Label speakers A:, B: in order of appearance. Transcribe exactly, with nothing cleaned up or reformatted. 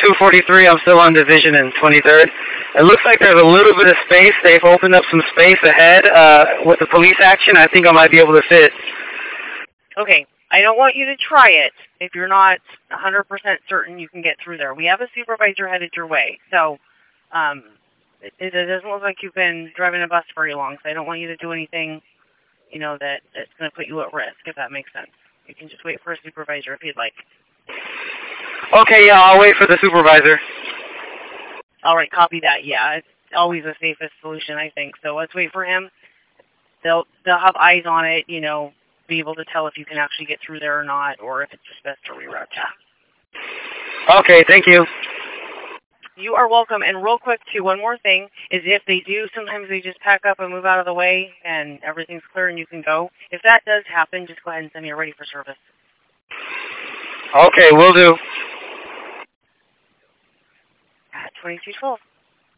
A: two forty-three. I'm still on Division and twenty-third. It looks like there's a little bit of space. They've opened up some space ahead uh, with the police action. I think I might be able to fit.
B: Okay. I don't want you to try it if you're not one hundred percent certain you can get through there. We have a supervisor headed your way. So um, it, it doesn't look like you've been driving a bus very long, so I don't want you to do anything, you know, that, that's going to put you at risk, if that makes sense. You can just wait for a supervisor if you'd like.
A: Okay, yeah, I'll wait for the supervisor.
B: All right, copy that. Yeah, it's always the safest solution, I think. So let's wait for him. They'll they'll have eyes on it, you know, be able to tell if you can actually get through there or not, or if it's just best to reroute you.
A: Okay, thank you.
B: You are welcome. And real quick, too, one more thing is if they do, sometimes they just pack up and move out of the way and everything's clear and you can go. If that does happen, just go ahead and send me a ready for service.
A: Okay, will do.
B: At twenty-two twelve.